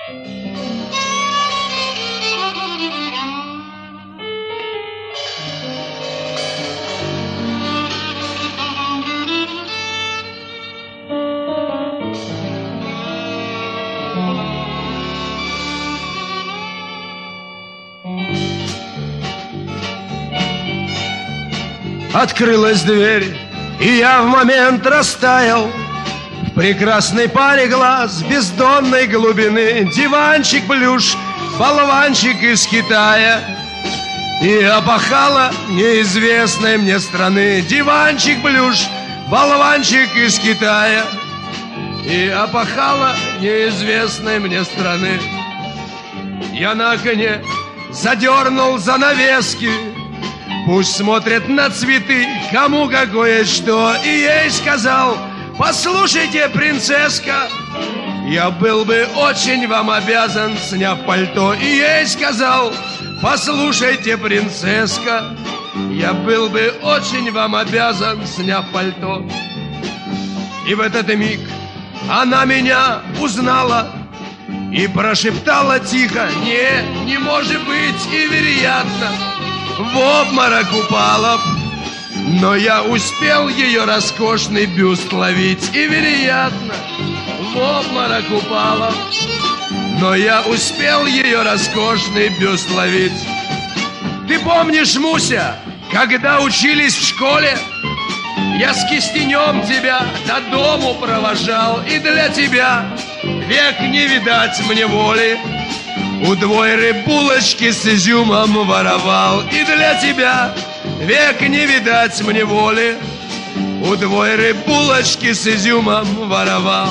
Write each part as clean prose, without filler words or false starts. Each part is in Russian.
Открылась дверь, и я в момент растаял в прекрасной паре глаз бездонной глубины. Диванчик плюш, болванчик из Китая, и опахала неизвестной мне страны. Диванчик плюш, болванчик из Китая, и опахала неизвестной мне страны. Я на окне задернул занавески, пусть смотрят на цветы, кому какое что. И ей сказал: послушайте, принцесска, я был бы очень вам обязан, сняв пальто. И ей сказал: послушайте, принцесска, я был бы очень вам обязан, сняв пальто. И в этот миг она меня узнала и прошептала тихо: не может быть, и вероятно в обморок упала. Но я успел ее роскошный бюст ловить, и вероятно в обморок упала. Но я успел ее роскошный бюст ловить. Ты помнишь, Муся, когда учились в школе, я с кистенем тебя до дому провожал, и для тебя век не видать мне воли. Удвоеры булочки с изюмом воровал, и для тебя век не видать мне воли. Удвоеры булочки с изюмом воровал.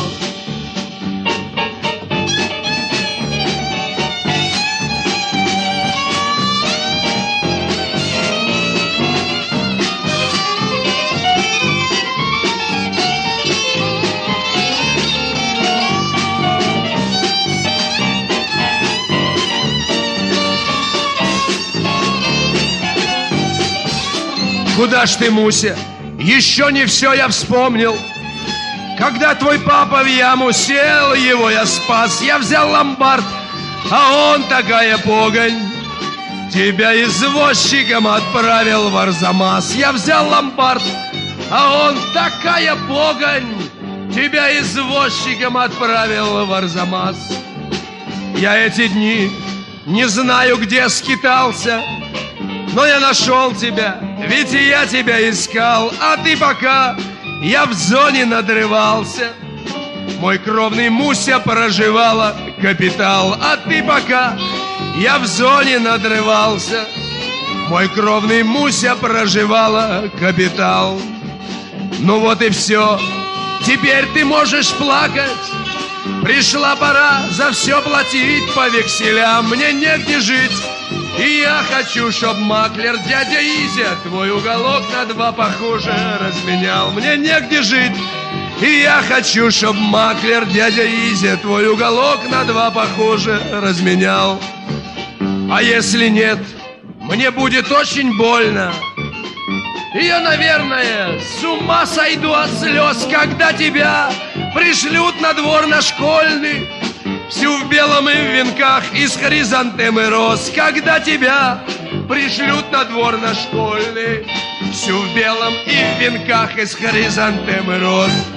Куда ж ты, Муся? Еще не все я вспомнил. Когда твой папа в яму сел, его я спас. Я взял ломбард, а он такая погонь. Тебя извозчиком отправил в Арзамас. Я взял ломбард, а он такая погонь. Тебя извозчиком отправил в Арзамас. Я эти дни не знаю, где скитался, но я нашел тебя, ведь и я тебя искал. А ты пока я в зоне надрывался, мой кровный Муся проживала капитал. А ты пока я в зоне надрывался, мой кровный Муся проживала капитал. Ну вот и все, теперь ты можешь плакать. Пришла пора за все платить по векселям. Мне негде жить, и я хочу, чтоб маклер дядя Изя твой уголок на два похоже разменял. Мне негде жить, и я хочу, чтоб маклер дядя Изя твой уголок на два похоже разменял. А если нет, мне будет очень больно, и я, наверное, с ума сойду от слез, когда тебя пришлют на двор на Школьный, всю в белом и в венках из хризантемы роз. Когда тебя пришлют на двор на Школьный, всю в белом и в венках из хризантемы роз.